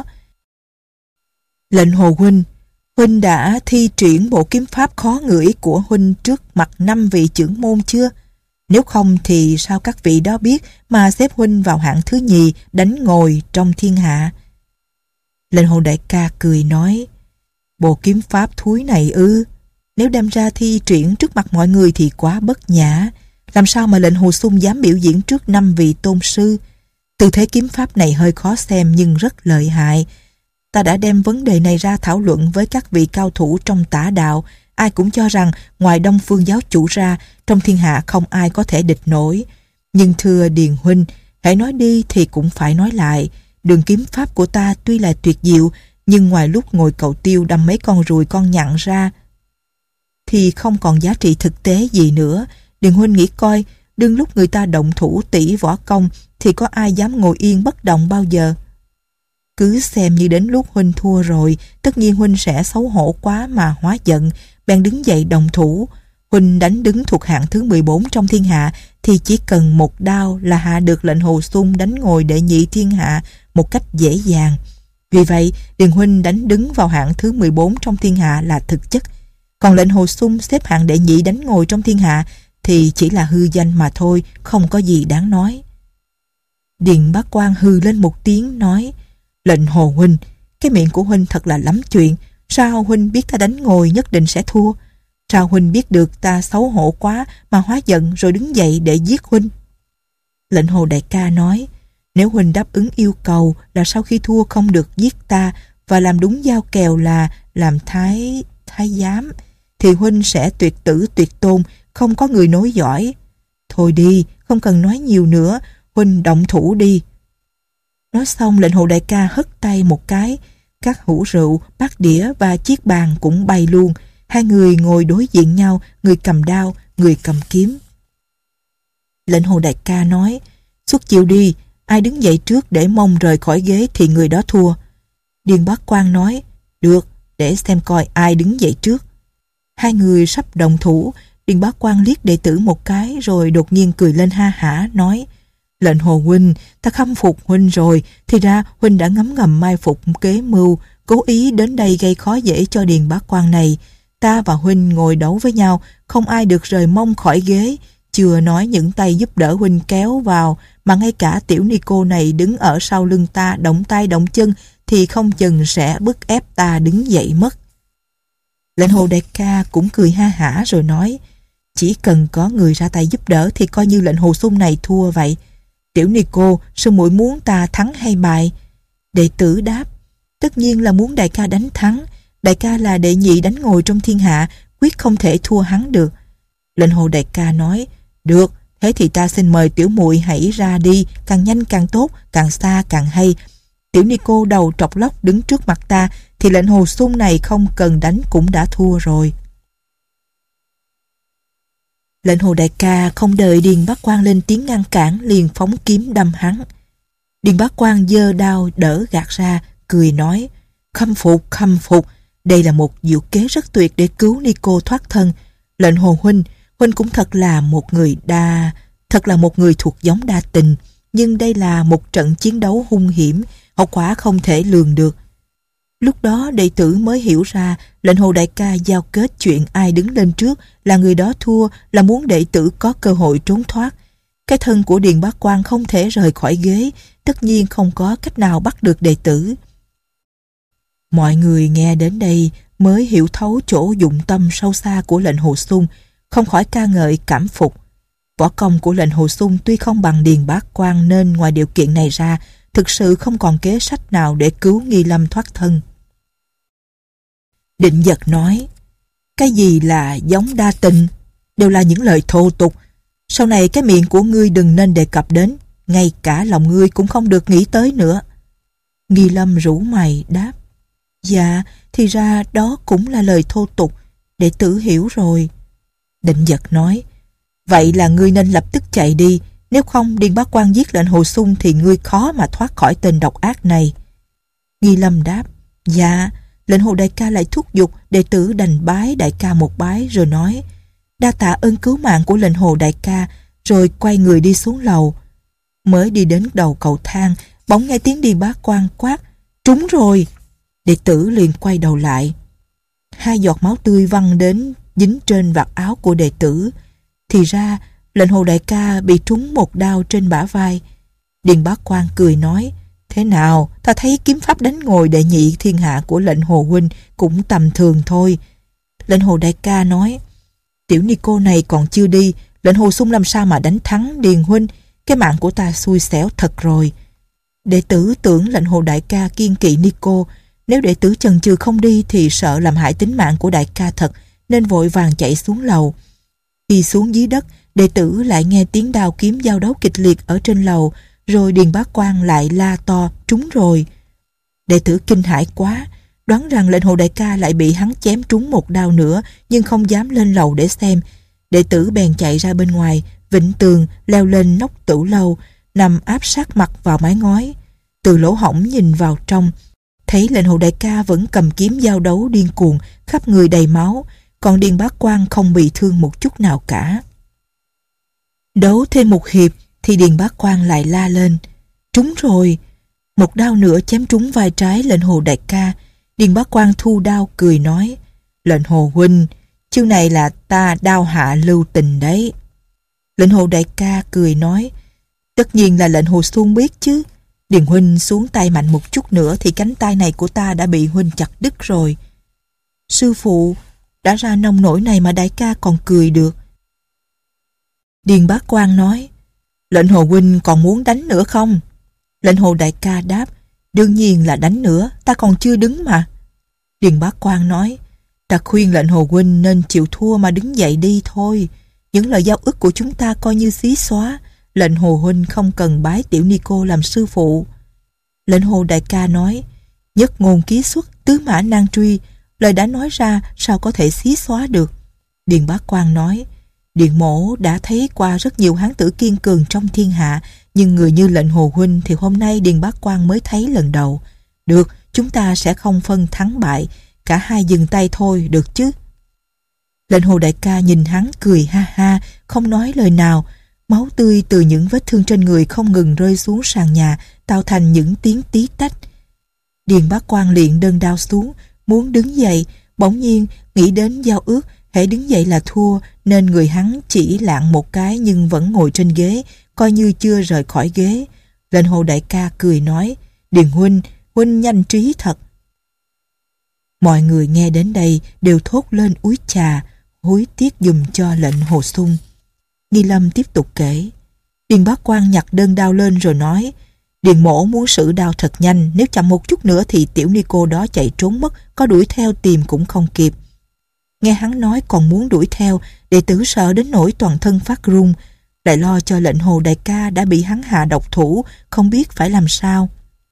Lệnh Hồ huynh, huynh đã thi triển bộ kiếm pháp khó ngửi của huynh trước mặt năm vị trưởng môn chưa? Nếu không thì sao các vị đó biết mà xếp huynh vào hạng thứ nhì đánh ngồi trong thiên hạ? Lệnh Hồ đại ca cười nói, bộ kiếm pháp thúi này ư? Nếu đem ra thi triển trước mặt mọi người thì quá bất nhã. Làm sao mà lệnh Hồ Xung dám biểu diễn trước năm vị tôn sư? Tư thế kiếm pháp này hơi khó xem nhưng rất lợi hại. Ta đã đem vấn đề này ra thảo luận với các vị cao thủ trong tả đạo. Ai cũng cho rằng ngoài Đông Phương giáo chủ ra, trong thiên hạ không ai có thể địch nổi. Nhưng thưa Điền huynh, hãy nói đi thì cũng phải nói lại. Đường kiếm pháp của ta tuy là tuyệt diệu, nhưng ngoài lúc ngồi cầu tiêu đâm mấy con ruồi con nhặn ra thì không còn giá trị thực tế gì nữa. Điền huynh nghĩ coi, đương lúc người ta động thủ tỷ võ công thì có ai dám ngồi yên bất động bao giờ? Cứ xem như đến lúc huynh thua rồi, tất nhiên huynh sẽ xấu hổ quá mà hóa giận, bèn đứng dậy đồng thủ. Huynh đánh đứng thuộc hạng thứ mười bốn trong thiên hạ thì chỉ cần một đao là hạ được lệnh Hồ Xung đánh ngồi đệ nhị thiên hạ một cách dễ dàng. Vì vậy, Điền huynh đánh đứng vào hạng thứ mười bốn trong thiên hạ là thực chất. Còn lệnh Hồ Xung xếp hạng đệ nhị đánh ngồi trong thiên hạ thì chỉ là hư danh mà thôi, không có gì đáng nói. Điền Bá Quang hư lên một tiếng nói, lệnh Hồ huynh, cái miệng của huynh thật là lắm chuyện. Sao huynh biết ta đánh ngồi nhất định sẽ thua? Sao huynh biết được ta xấu hổ quá mà hóa giận rồi đứng dậy để giết huynh? Lệnh Hồ đại ca nói, nếu huynh đáp ứng yêu cầu là sau khi thua không được giết ta và làm đúng giao kèo là làm thái thái giám thì huynh sẽ tuyệt tử tuyệt tôn, không có người nối dõi. Thôi đi, không cần nói nhiều nữa, huynh động thủ đi. Nói xong lệnh hồ đại ca hất tay một cái, các hũ rượu, bát đĩa và chiếc bàn cũng bay luôn. Hai người ngồi đối diện nhau, người cầm đao, người cầm kiếm. Lệnh hồ đại ca nói, xuất chiêu đi, ai đứng dậy trước để mông rời khỏi ghế thì người đó thua. Điền Bá Quang nói, được, để xem coi ai đứng dậy trước. Hai người sắp đồng thủ, Điền Bá Quang liếc đệ tử một cái rồi đột nhiên cười lên ha hả, nói, lệnh hồ huynh, ta khâm phục huynh rồi, thì ra huynh đã ngấm ngầm mai phục kế mưu, cố ý đến đây gây khó dễ cho Điền Bá Quang này. Ta và huynh ngồi đấu với nhau, không ai được rời mông khỏi ghế, chưa nói những tay giúp đỡ huynh kéo vào, mà ngay cả tiểu ni cô này đứng ở sau lưng ta động tay động chân thì không chừng sẽ bức ép ta đứng dậy mất. Lệnh hồ đại ca cũng cười ha hả rồi nói, chỉ cần có người ra tay giúp đỡ thì coi như lệnh hồ sung này thua vậy. Tiểu ni cô, sư muội muốn ta thắng hay bại? Đệ tử đáp, tất nhiên là muốn đại ca đánh thắng. Đại ca là đệ nhị đánh ngồi trong thiên hạ, quyết không thể thua hắn được. Lệnh hồ đại ca nói, được, thế thì ta xin mời tiểu muội hãy ra đi, càng nhanh càng tốt, càng xa càng hay. Tiểu ni cô đầu trọc lóc đứng trước mặt ta thì lệnh hồ sung này không cần đánh cũng đã thua rồi. Lệnh hồ đại ca không đợi Điền Bá Quang lên tiếng ngăn cản, liền phóng kiếm đâm hắn. Điền Bá Quang giơ đao đỡ gạt ra, cười nói, khâm phục, khâm phục, đây là một diệu kế rất tuyệt để cứu ni cô thoát thân. Lệnh hồ huynh, huynh cũng thật là một người đa, thật là một người thuộc giống đa tình, nhưng đây là một trận chiến đấu hung hiểm, hậu quả không thể lường được. Lúc đó đệ tử mới hiểu ra lệnh hồ đại ca giao kết chuyện ai đứng lên trước là người đó thua, là muốn đệ tử có cơ hội trốn thoát. Cái thân của Điền Bá Quang không thể rời khỏi ghế, tất nhiên không có cách nào bắt được đệ tử. Mọi người nghe đến đây mới hiểu thấu chỗ dụng tâm sâu xa của lệnh hồ sung, không khỏi ca ngợi cảm phục. Võ công của lệnh hồ sung tuy không bằng Điền Bá Quang, nên ngoài điều kiện này ra thực sự không còn kế sách nào để cứu Nghi Lâm thoát thân. Định Dật nói, cái gì là giống đa tình, đều là những lời thô tục. Sau này cái miệng của ngươi đừng nên đề cập đến, ngay cả lòng ngươi cũng không được nghĩ tới nữa. Nghi Lâm rủ mày đáp, dạ, thì ra đó cũng là lời thô tục, đệ tử hiểu rồi. Định Dật nói, vậy là ngươi nên lập tức chạy đi, nếu không Điền Bá Quang giết lệnh hồ sung thì ngươi khó mà thoát khỏi tên độc ác này. Nghi Lâm đáp, dạ. Lệnh hồ đại ca lại thúc giục, đệ tử đành bái đại ca một bái rồi nói, đa tạ ơn cứu mạng của lệnh hồ đại ca, rồi quay người đi xuống lầu. Mới đi đến đầu cầu thang, bỗng nghe tiếng Điền Bá Quang quát, trúng rồi. Đệ tử liền quay đầu lại. Hai giọt máu tươi văng đến dính trên vạt áo của đệ tử. Thì ra lệnh hồ đại ca bị trúng một đao trên bả vai. Điền Bá Quang cười nói, thế nào, ta thấy kiếm pháp đánh ngồi đệ nhị thiên hạ của lệnh hồ huynh cũng tầm thường thôi. Lệnh hồ đại ca nói, tiểu ni cô này còn chưa đi, lệnh hồ sung làm sao mà đánh thắng Điền huynh, cái mạng của ta xui xẻo thật rồi. Đệ tử tưởng lệnh hồ đại ca kiên kỵ ni cô, nếu đệ tử chần chừ không đi thì sợ làm hại tính mạng của đại ca thật, nên vội vàng chạy xuống lầu. Khi xuống dưới đất, đệ tử lại nghe tiếng đao kiếm giao đấu kịch liệt ở trên lầu, rồi Điền Bá Quang lại la to, trúng rồi. Đệ tử kinh hãi quá, đoán rằng lệnh hồ đại ca lại bị hắn chém trúng một đao nữa, nhưng không dám lên lầu để xem. Đệ tử bèn chạy ra bên ngoài, vịnh tường, leo lên nóc tửu lâu, nằm áp sát mặt vào mái ngói. Từ lỗ hổng nhìn vào trong, thấy lệnh hồ đại ca vẫn cầm kiếm giao đấu điên cuồng, khắp người đầy máu, còn Điền Bá Quang không bị thương một chút nào cả. Đấu thêm một hiệp thì Điền Bá Quang lại la lên, trúng rồi. Một đao nữa chém trúng vai trái lệnh hồ đại ca. Điền Bá Quang thu đao cười nói, lệnh hồ huynh, chiêu này là ta đao hạ lưu tình đấy. Lệnh hồ đại ca cười nói, tất nhiên là lệnh hồ xuông biết chứ. Điền huynh xuống tay mạnh một chút nữa thì cánh tay này của ta đã bị huynh chặt đứt rồi. Sư phụ, đã ra nông nổi này mà đại ca còn cười được. Điền Bá Quang nói, lệnh hồ huynh còn muốn đánh nữa không? Lệnh hồ đại ca đáp, đương nhiên là đánh nữa, ta còn chưa đứng mà. Điền Bá Quang nói, ta khuyên lệnh hồ huynh nên chịu thua mà đứng dậy đi thôi. Những lời giao ước của chúng ta coi như xí xóa. Lệnh hồ huynh không cần bái tiểu ni cô làm sư phụ. Lệnh Hồ đại ca nói, nhất ngôn ký xuất, tứ mã nan truy, lời đã nói ra sao có thể xí xóa được. Điền Bá Quang nói, Điền mỗ đã thấy qua rất nhiều hán tử kiên cường trong thiên hạ, nhưng người như lệnh Hồ huynh thì hôm nay Điền Bá Quang mới thấy lần đầu. Được, chúng ta sẽ không phân thắng bại, cả hai dừng tay thôi, được chứ? Lệnh Hồ đại ca nhìn hắn cười ha ha, không nói lời nào. Máu tươi từ những vết thương trên người không ngừng rơi xuống sàn nhà, tạo thành những tiếng tí tách. Điền Bá Quang liền đơn đao xuống, muốn đứng dậy, bỗng nhiên nghĩ đến giao ước, hễ đứng dậy là thua, nên người hắn chỉ lạng một cái nhưng vẫn ngồi trên ghế, coi như chưa rời khỏi ghế. Lệnh Hồ đại ca cười nói, Điền huynh, huynh nhanh trí thật. Mọi người nghe đến đây đều thốt lên úi chà, hối tiếc dùm cho lệnh Hồ Xung. Nghi Lâm tiếp tục kể. Điền Bá Quang nhặt đơn đao lên rồi nói, Điền mỗ muốn sử đao thật nhanh, nếu chậm một chút nữa thì tiểu ni cô đó chạy trốn mất, có đuổi theo tìm cũng không kịp. Nghe hắn nói còn muốn đuổi theo, đệ tử sợ đến nỗi toàn thân phát run, lại lo cho lệnh Hồ đại ca đã bị hắn hạ độc thủ, không biết phải làm sao.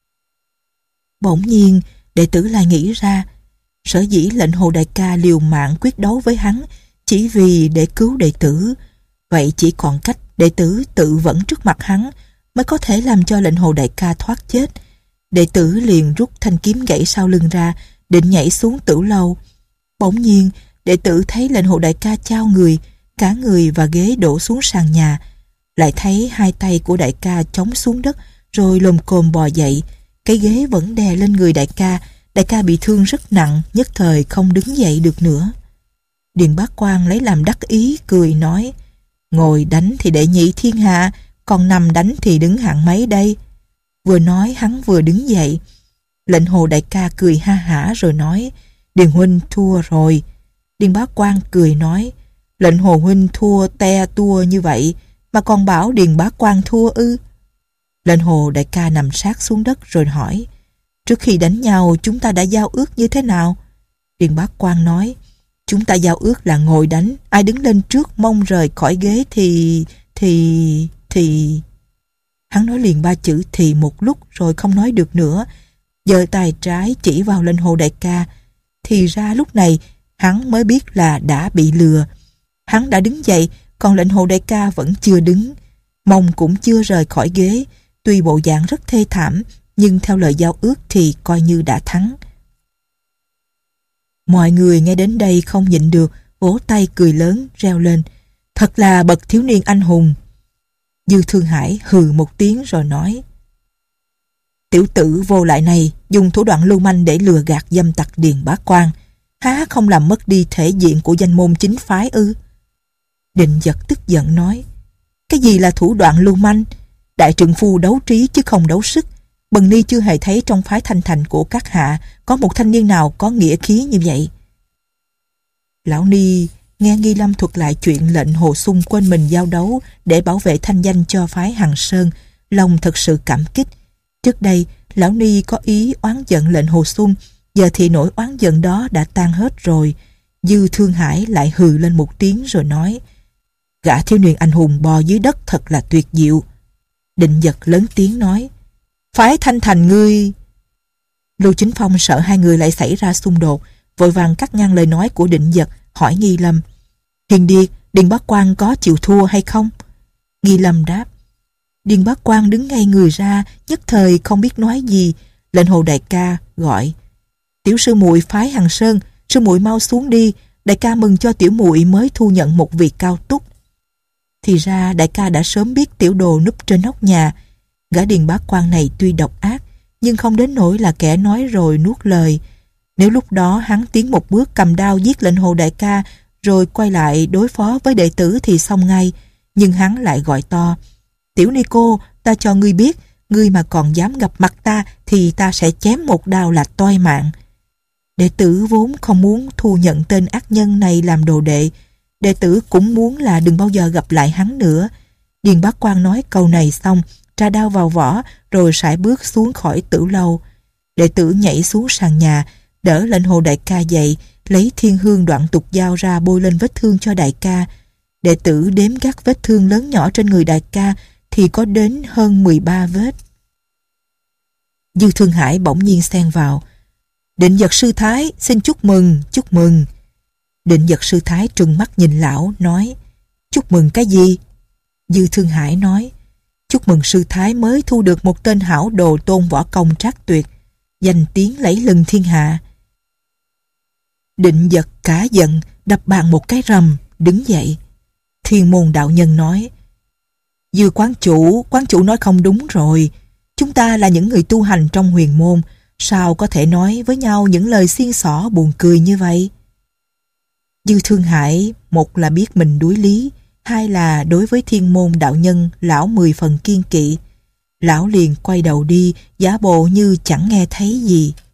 Bỗng nhiên, đệ tử lại nghĩ ra, sở dĩ lệnh Hồ đại ca liều mạng quyết đấu với hắn chỉ vì để cứu đệ tử. Vậy chỉ còn cách đệ tử tự vẫn trước mặt hắn mới có thể làm cho lệnh Hồ đại ca thoát chết. Đệ tử liền rút thanh kiếm gãy sau lưng ra, định nhảy xuống tử lâu. Bỗng nhiên, đệ tử thấy lệnh Hồ đại ca chao người, cả người và ghế đổ xuống sàn nhà. Lại thấy hai tay của đại ca chống xuống đất, rồi lồm cồm bò dậy. Cái ghế vẫn đè lên người đại ca. Đại ca bị thương rất nặng, nhất thời không đứng dậy được nữa. Điền Bá Quang lấy làm đắc ý, cười nói, ngồi đánh thì đệ nhị thiên hạ, còn nằm đánh thì đứng hạng mấy đây? Vừa nói hắn vừa đứng dậy. Lệnh Hồ đại ca cười ha hả rồi nói, Điền huynh thua rồi. Điền Bá Quang cười nói, lệnh Hồ huynh thua te tua như vậy mà còn bảo Điền Bá Quang thua ư? Lệnh Hồ đại ca nằm sát xuống đất rồi hỏi, trước khi đánh nhau chúng ta đã giao ước như thế nào? Điền Bá Quang nói, chúng ta giao ước là ngồi đánh, ai đứng lên trước mong rời khỏi ghế thì... thì... thì... Hắn nói liền ba chữ thì một lúc rồi không nói được nữa, giơ tay trái chỉ vào lệnh Hồ đại ca. Thì ra lúc này hắn mới biết là đã bị lừa. Hắn đã đứng dậy, còn lệnh Hồ đại ca vẫn chưa đứng, mông cũng chưa rời khỏi ghế. Tuy bộ dạng rất thê thảm, nhưng theo lời giao ước thì coi như đã thắng. Mọi người nghe đến đây không nhịn được, vỗ tay cười lớn, reo lên, thật là bậc thiếu niên anh hùng. Dư Thương Hải hừ một tiếng rồi nói, tiểu tử vô lại này dùng thủ đoạn lưu manh để lừa gạt dâm tặc Điền Bá Quang, há không làm mất đi thể diện của danh môn chính phái ư? Định Dật tức giận nói, cái gì là thủ đoạn lưu manh? Đại trượng phu đấu trí chứ không đấu sức. Bần ni chưa hề thấy trong phái Thanh Thành của các hạ có một thanh niên nào có nghĩa khí như vậy. Lão ni nghe Nghi Lâm thuật lại chuyện lệnh Hồ Xung quên mình giao đấu để bảo vệ thanh danh cho phái Hằng Sơn, lòng thật sự cảm kích. Trước đây lão ni có ý oán giận lệnh Hồ Xung, giờ thì nỗi oán giận đó đã tan hết rồi. Dư Thương Hải lại hừ lên một tiếng rồi nói, gã thiếu niên anh hùng bò dưới đất thật là tuyệt diệu. Định Dật lớn tiếng nói, phái Thanh Thành ngươi. Lưu Chính Phong sợ hai người lại xảy ra xung đột, vội vàng cắt ngang lời nói của Định Dật, hỏi Nghi Lâm, Hiền Điệt, Điền Bá Quang có chịu thua hay không? Nghi Lâm đáp, Điền Bá Quang đứng ngay người ra, nhất thời không biết nói gì. Lệnh Hồ đại ca gọi, tiểu sư muội phái Hằng Sơn, sư muội mau xuống đi, đại ca mừng cho tiểu muội mới thu nhận một vị cao túc. Thì ra đại ca đã sớm biết tiểu đồ núp trên nóc nhà. Gã Điền Bá Quang này tuy độc ác, nhưng không đến nỗi là kẻ nói rồi nuốt lời. Nếu lúc đó hắn tiến một bước cầm đao giết lệnh Hồ đại ca, rồi quay lại đối phó với đệ tử thì xong ngay. Nhưng hắn lại gọi to, tiểu ni cô, ta cho ngươi biết, ngươi mà còn dám gặp mặt ta thì ta sẽ chém một đao là toi mạng. Đệ tử vốn không muốn thu nhận tên ác nhân này làm đồ đệ. Đệ tử cũng muốn là đừng bao giờ gặp lại hắn nữa. Điền Bá Quang nói câu này xong, tra đao vào vỏ rồi sải bước xuống khỏi tử lâu. Đệ tử nhảy xuống sàn nhà, đỡ lệnh Hồ đại ca dậy, lấy thiên hương đoạn tục dao ra bôi lên vết thương cho đại ca. Đệ tử đếm các vết thương lớn nhỏ trên người đại ca thì có đến hơn mười ba vết. Dư Thương Hải bỗng nhiên xen vào. Định Vật sư thái xin chúc mừng, chúc mừng. Định Vật sư thái trừng mắt nhìn lão, nói: Chúc mừng cái gì? Dư Thương Hải nói: Chúc mừng sư thái mới thu được một tên hảo đồ tôn võ công trác tuyệt, danh tiếng lẫy lừng thiên hạ. Định Vật cả giận, đập bàn một cái rầm, đứng dậy. Thiên Môn đạo nhân nói: Dư quán chủ, quán chủ nói không đúng rồi. Chúng ta là những người tu hành trong huyền môn, sao có thể nói với nhau những lời xiên xỏ buồn cười như vậy? Dư Thương Hải, một là biết mình đuối lý, hai là đối với Thiên Môn đạo nhân lão mười phần kiên kỵ. Lão liền quay đầu đi, giả bộ như chẳng nghe thấy gì.